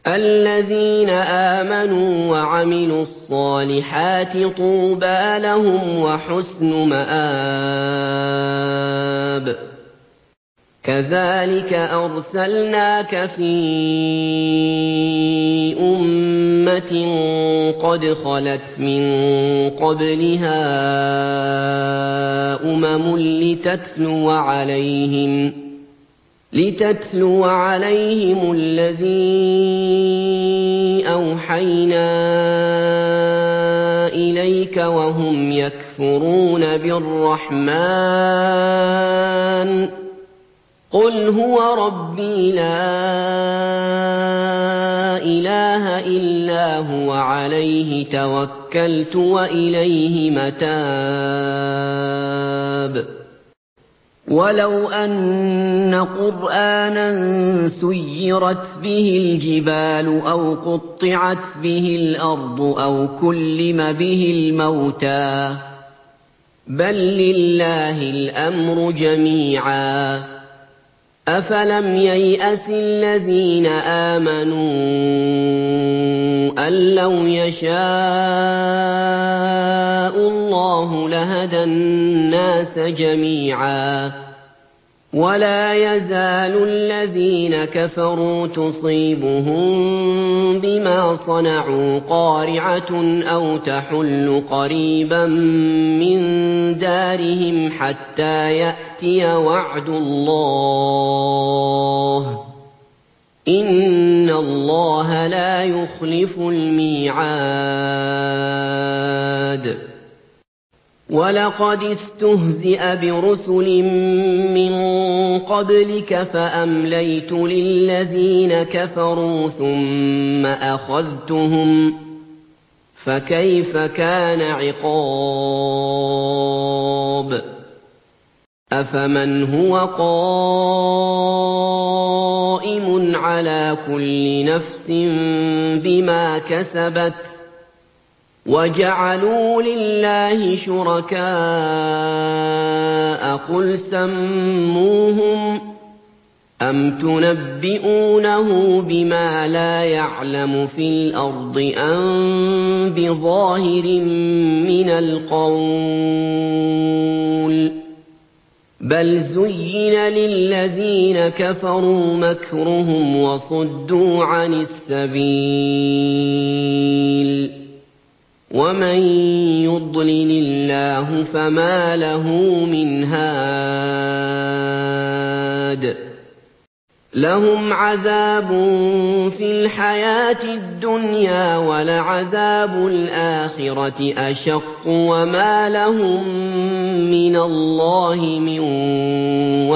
الَّذِينَ آمَنُوا وَعَمِلُوا الصَّالِحَاتِ طُوبَىٰ لَهُمْ وَحُسْنُ مَآبٍ. كَذَٰلِكَ أَرْسَلْنَاكَ فِي أُمَّةٍ قَدْ خَلَتْ مِن قَبْلِهَا أُمَمٌ لِّتَتْلُوَ عَلَيْهِمُ الَّذِي أَوْحَيْنَا إِلَيْكَ وَهُمْ يَكْفُرُونَ بِالرَّحْمَٰنِ ۚ قُلْ هُوَ رَبِّي لَا إِلَٰهَ إِلَّا هُوَ عَلَيْهِ تَوَكَّلْتُ وَإِلَيْهِ مَتَابِ. وَلَوْ أَنَّ قُرْآنًا سُيِّرَتْ بِهِ الْجِبَالُ أَوْ قُطِّعَتْ بِهِ الْأَرْضُ أَوْ كُلِّمَ بِهِ الْمَوْتَىٰ ۗ بَل لِّلَّهِ الْأَمْرُ جَمِيعًا ۗ أَفَلَمْ يَيْأَسِ الَّذِينَ آمَنُوا أَن لَّوْ يَشَاءُ اللَّهُ لَهَدَى النَّاسَ جَمِيعًا ۗ وَلَا يَزَالُ الَّذِينَ كَفَرُوا تُصِيبُهُم بِمَا صَنَعُوا قَارِعَةٌ أَوْ تَحُلُّ قَرِيبًا مِّن دَارِهِمْ حَتَّىٰ يَأْتِيَ وَعْدُ اللَّهِ ۚ إِنَّ اللَّهَ لَا يُخْلِفُ الْمِيعَادَ. وَلَقَدِ اسْتُهْزِئَ بِرُسُلٍ مِّن قَبْلِكَ فَأَمْلَيْتُ لِلَّذِينَ كَفَرُوا ثُمَّ أَخَذْتُهُمْ ۖ فَكَيْفَ كَانَ عِقَابِ. أَفَمَنْ هُوَ قَائِمٌ عَلَىٰ كُلِّ نَفْسٍ بِمَا كَسَبَتْ وَجَعَلُوا لِلَّهِ شُرَكَاءَ قُلْ سَمُّوهُمْ ۚ أَمْ تُنَبِّئُونَهُ بِمَا لَا يَعْلَمُ فِي الْأَرْضِ أَم بِظَاهِرٍ مِّنَ الْقَوْلِ ۗ بَلْ زُيِّنَ لِلَّذِينَ كَفَرُوا مَكْرُهُمْ وَصُدُّوا عَنِ السَّبِيلِ ۗ وَمَن يُضْلِلِ اللَّهُ فَمَا لَهُ مِنْ هَادٍ. لَّهُمْ عَذَابٌ فِي الْحَيَاةِ الدُّنْيَا وَلَعَذَابُ الْآخِرَةِ أَشَقُّ وَمَا لَهُم مِّنَ اللَّهِ مِن